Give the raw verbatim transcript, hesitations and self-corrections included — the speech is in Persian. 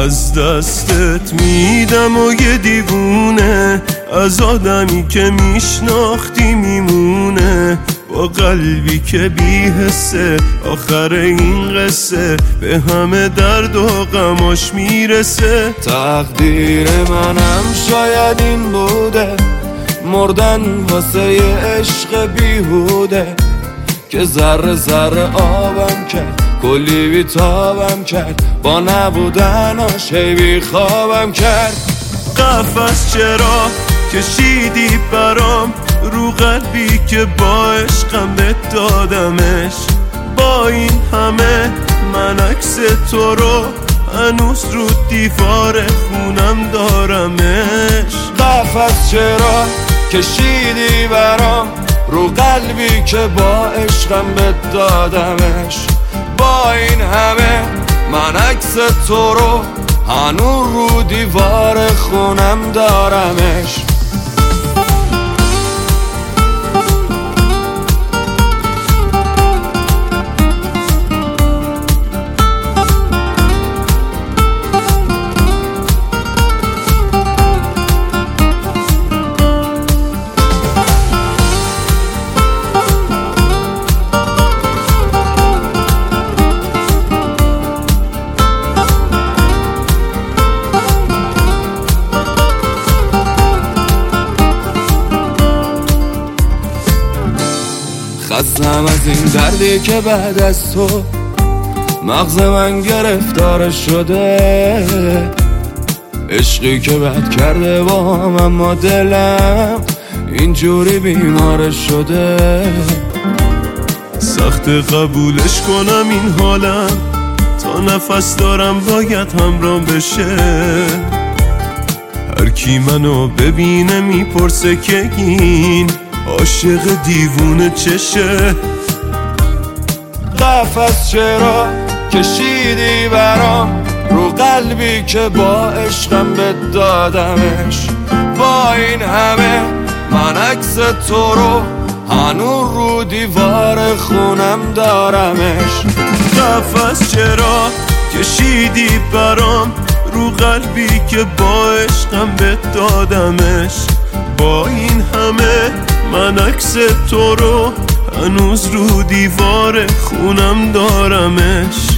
از دستت میدم و یه دیوونه از آدمی که میشناختی میمونه، با قلبی که بی حسه آخر این قصه به همه درد و غماش میرسه. تقدیر منم شاید این بوده، مردن واسه یه عشق بیهوده که ذره ذره آبم کرد، کلی بیتابم کرد، با نبودناش هی بی خوابم کرد. قفس چرا کشیدی برام رو قلبی که با عشقم بهت دادمش، با این همه من عکس تو رو هنوز رو دیوار خونم دارمش. قفس چرا کشیدی برام رو قلبی که با عشقم بهت دادمش، با این همه من عکس تو رو هنوز رو دیوار خونم دارمش. خستم از این دردی که بعد از تو مغز من گرفتار شده، عشقی که بد کرده با هم اما دلم اینجوری بیمار شده. سخت قبولش کنم این حالم، تا نفس دارم باید همرام بشه. هر کی منو ببینه میپرسه که این عاشق دیوونه چشه. قفس چرا کشیدی برام رو قلبی که با عشقم بهت دادمش، با این همه من عکس تو رو هنوز رو دیوار خونم دارمش. قفس چرا کشیدی برام رو قلبی که با عشقم بهت دادمش، با این همه من عکس تو رو هنوز رو دیوار خونم دارمش.